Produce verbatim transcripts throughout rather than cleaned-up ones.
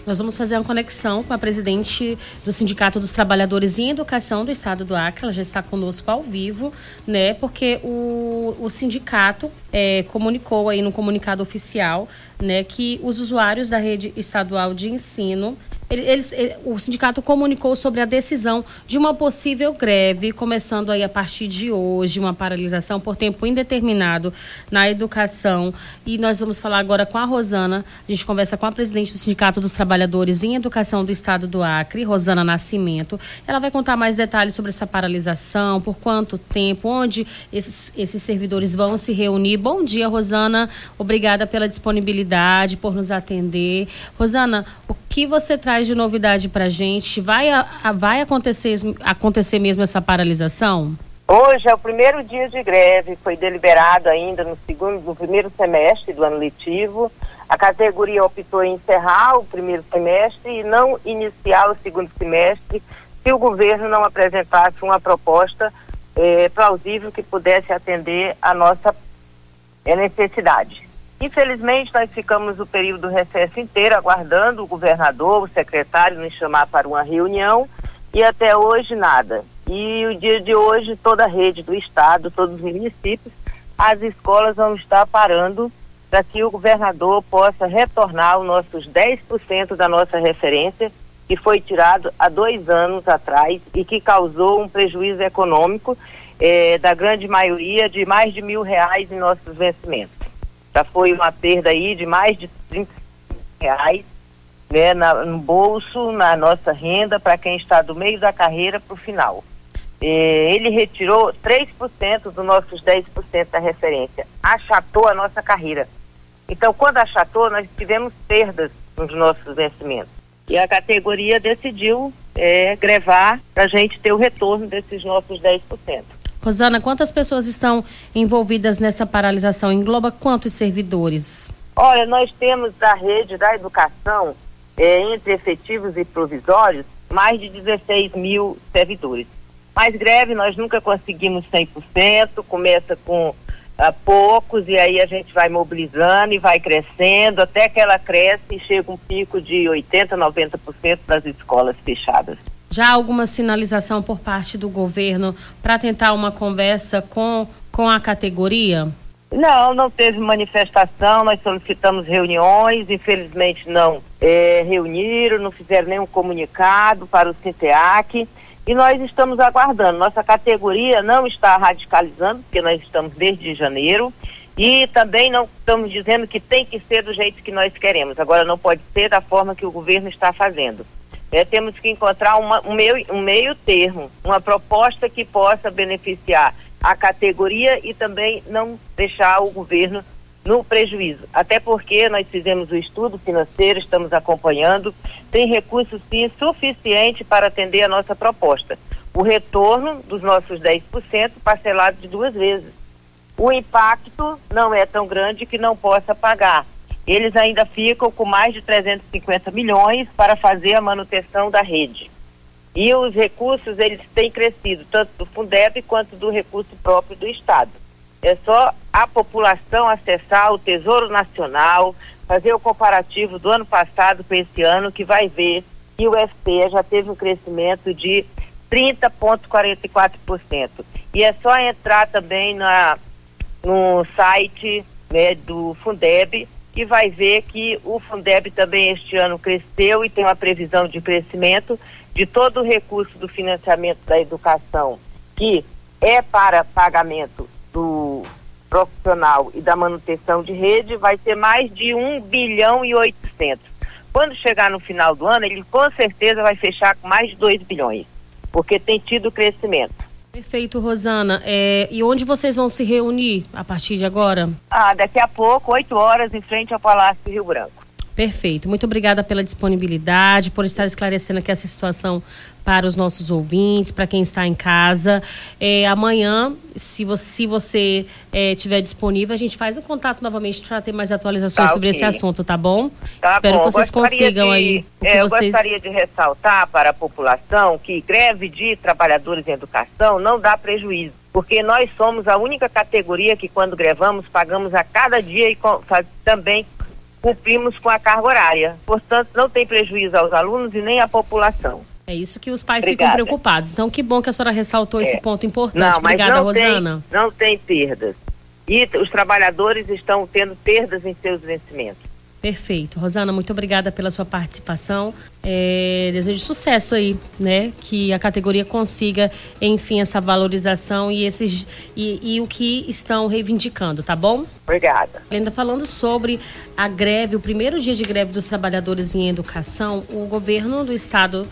Nós vamos fazer uma conexão com a presidente do Sindicato dos Trabalhadores em Educação do Estado do Acre. Ela já está conosco ao vivo, né? Porque o, o sindicato é, comunicou aí no comunicado oficial, né, que os usuários da rede estadual de ensino, Eles, ele, o sindicato comunicou sobre a decisão de uma possível greve, começando aí a partir de hoje, uma paralisação por tempo indeterminado na educação. E nós vamos falar agora com a Rosana. A gente conversa com a presidente do Sindicato dos Trabalhadores em Educação do Estado do Acre, Rosana Nascimento. Ela vai contar mais detalhes sobre essa paralisação, por quanto tempo, onde esses, esses servidores vão se reunir. Bom dia, Rosana. Obrigada pela disponibilidade, por nos atender. Rosana, o que você traz de novidade para a gente? Vai, a, vai acontecer, acontecer mesmo essa paralisação? Hoje é o primeiro dia de greve, foi deliberado ainda no, segundo, no primeiro semestre do ano letivo. A categoria optou em encerrar o primeiro semestre e não iniciar o segundo semestre se o governo não apresentasse uma proposta eh, plausível que pudesse atender a nossa eh, necessidade. Infelizmente, nós ficamos o período do recesso inteiro aguardando o governador, o secretário, nos chamar para uma reunião e até hoje nada. E o dia de hoje, toda a rede do estado, todos os municípios, as escolas vão estar parando para que o governador possa retornar os nossos dez por cento da nossa referência, que foi tirado há dois anos atrás e que causou um prejuízo econômico eh, da grande maioria de mais de mil reais em nossos vencimentos. Já foi uma perda aí de mais de trinta reais, né, na, no bolso, na nossa renda, para quem está do meio da carreira para o final. Eh, ele retirou três por cento dos nossos dez por cento da referência, achatou a nossa carreira. Então, quando achatou, nós tivemos perdas nos nossos vencimentos. E a categoria decidiu eh, grevar para a gente ter o retorno desses nossos dez por cento. Rosana, quantas pessoas estão envolvidas nessa paralisação? Engloba quantos servidores? Olha, nós temos da rede da educação, é, entre efetivos e provisórios, mais de dezesseis mil servidores. Mas greve nós nunca conseguimos cem por cento, começa com ah, poucos e aí a gente vai mobilizando e vai crescendo, até que ela cresce e chega um pico de oitenta por cento, noventa por cento das escolas fechadas. Já há alguma sinalização por parte do governo para tentar uma conversa com, com a categoria? Não, não teve manifestação, nós solicitamos reuniões, infelizmente não é, reuniram, não fizeram nenhum comunicado para o Sinteac e nós estamos aguardando. Nossa categoria não está radicalizando, porque nós estamos desde janeiro e também não estamos dizendo que tem que ser do jeito que nós queremos, agora não pode ser da forma que o governo está fazendo. É, temos que encontrar uma, um, meio, um meio termo, uma proposta que possa beneficiar a categoria e também não deixar o governo no prejuízo. Até porque nós fizemos o estudo financeiro, estamos acompanhando, tem recursos sim suficiente para atender a nossa proposta. O retorno dos nossos dez por cento parcelado de duas vezes. O impacto não é tão grande que não possa pagar. Eles ainda ficam com mais de trezentos e cinquenta milhões para fazer a manutenção da rede. E os recursos, eles têm crescido, tanto do Fundeb quanto do recurso próprio do Estado. É só a população acessar o Tesouro Nacional, fazer o comparativo do ano passado com esse ano, que vai ver que o F P E já teve um crescimento de trinta vírgula quarenta e quatro por cento. E é só entrar também na, no site, né, do Fundeb, e vai ver que o Fundeb também este ano cresceu e tem uma previsão de crescimento de todo o recurso do financiamento da educação, que é para pagamento do profissional e da manutenção de rede, vai ser mais de um bilhão e oitocentos. Quando chegar no final do ano, ele com certeza vai fechar com mais de dois bilhões, porque tem tido crescimento. Perfeito, Rosana. É, e onde vocês vão se reunir a partir de agora? Ah, daqui a pouco, oito horas, em frente ao Palácio do Rio Branco. Perfeito. Muito obrigada pela disponibilidade, por estar esclarecendo aqui essa situação para os nossos ouvintes, para quem está em casa. É, amanhã, se você, se você é, tiver disponível, a gente faz o contato novamente para ter mais atualizações tá, sobre okay. esse assunto, tá bom? Tá Espero bom. que vocês consigam de, aí. O é, que eu vocês... gostaria de ressaltar para a população que greve de trabalhadores em educação não dá prejuízo, porque nós somos a única categoria que, quando grevamos, pagamos a cada dia e com, faz, também cumprimos com a carga horária. Portanto, não tem prejuízo aos alunos e nem à população. É isso que os pais Obrigada. ficam preocupados. Então, que bom que a senhora ressaltou é. esse ponto importante. Não, mas Obrigada, não Rosana. Tem, não tem perdas. E os trabalhadores estão tendo perdas em seus vencimentos. Perfeito. Rosana, muito obrigada pela sua participação. É, desejo sucesso aí, né? Que a categoria consiga, enfim, essa valorização e, esses, e, e o que estão reivindicando, tá bom? Obrigada. Ainda falando sobre a greve, o primeiro dia de greve dos trabalhadores em educação, o governo do estado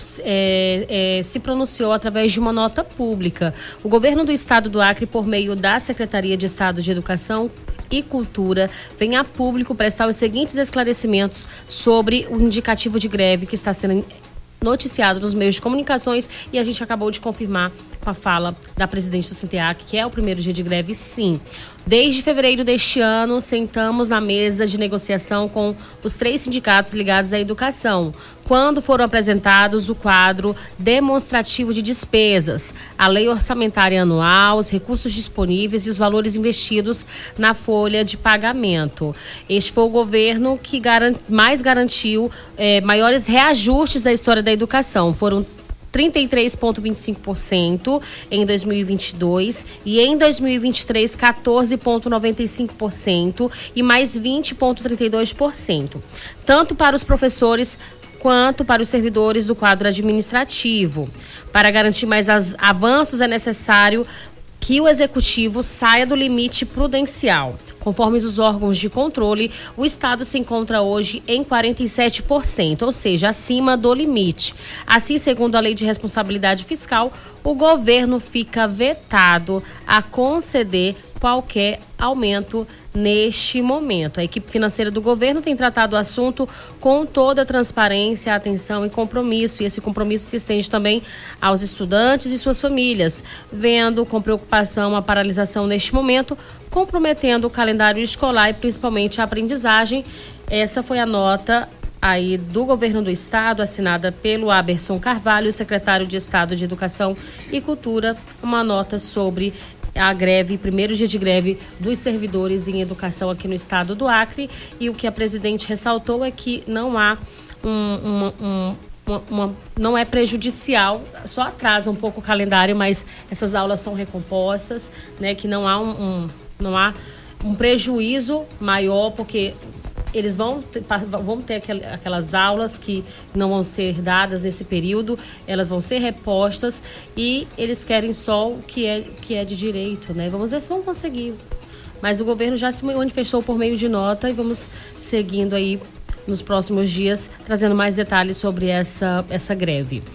é, é, se pronunciou através de uma nota pública. O governo do estado do Acre, por meio da Secretaria de Estado de Educação e Cultura, vem a público prestar os seguintes esclarecimentos sobre o indicativo de greve que está sendo noticiado nos meios de comunicações, e a gente acabou de confirmar com a fala da presidente do Sinteac, que é o primeiro dia de greve, sim. Desde fevereiro deste ano, sentamos na mesa de negociação com os três sindicatos ligados à educação, quando foram apresentados o quadro demonstrativo de despesas, a lei orçamentária anual, os recursos disponíveis e os valores investidos na folha de pagamento. Este foi o governo que garant, mais garantiu eh, maiores reajustes da história da educação. Foram trinta e três vírgula vinte e cinco por cento em dois mil e vinte e dois e em dois mil e vinte e três quatorze vírgula noventa e cinco por cento e mais vinte vírgula trinta e dois por cento, tanto para os professores quanto para os servidores do quadro administrativo. Para garantir mais as, avanços é necessário que o executivo saia do limite prudencial. Conforme os órgãos de controle, o Estado se encontra hoje em quarenta e sete por cento, ou seja, acima do limite. Assim, segundo a Lei de Responsabilidade Fiscal, o governo fica vetado a conceder qualquer aumento neste momento. A equipe financeira do governo tem tratado o assunto com toda a transparência, atenção e compromisso, e esse compromisso se estende também aos estudantes e suas famílias, vendo com preocupação a paralisação neste momento, comprometendo o calendário escolar e principalmente a aprendizagem. Essa foi a nota aí do governo do estado, assinada pelo Aberson Carvalho, secretário de Estado de Educação e Cultura, uma nota sobre a greve, primeiro dia de greve dos servidores em educação aqui no estado do Acre. E o que a presidente ressaltou é que não há um, uma, um, uma, uma, não é prejudicial, só atrasa um pouco o calendário, mas essas aulas são recompostas, né? Que não há um, um não há um prejuízo maior, porque eles vão ter, vão ter aquelas aulas que não vão ser dadas nesse período, elas vão ser repostas, e eles querem só o que é, que é de direito, né? Vamos ver se vão conseguir. Mas o governo já se manifestou por meio de nota e vamos seguindo aí nos próximos dias, trazendo mais detalhes sobre essa, essa greve.